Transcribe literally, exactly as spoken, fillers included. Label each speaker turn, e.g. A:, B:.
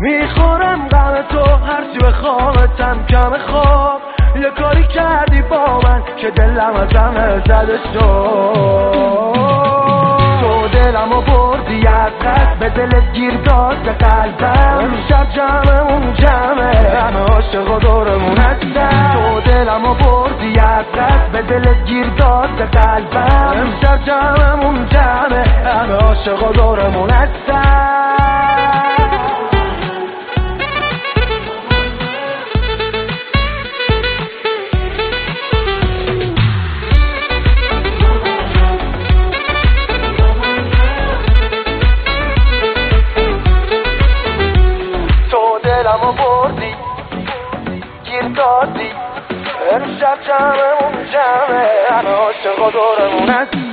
A: میخورم غم تو هرچی بخوامتم کم خواب. یه کاری کردی با من که دلم از همه زده شد. تو دلمو بردی از دست، به دلت گیر داد به قلبم. امشب جمعمون جمعه، همه عاشق و دورمون هستن. تو دلمو بردی از دست، به دلت گیر داد به قلبم. امشب جمعمون جمعه، همه عاشق و دورمون هستن. دلمو بردی گیر دادی، امشب جمعمون جمعه، همه عاشق و دورمون هست.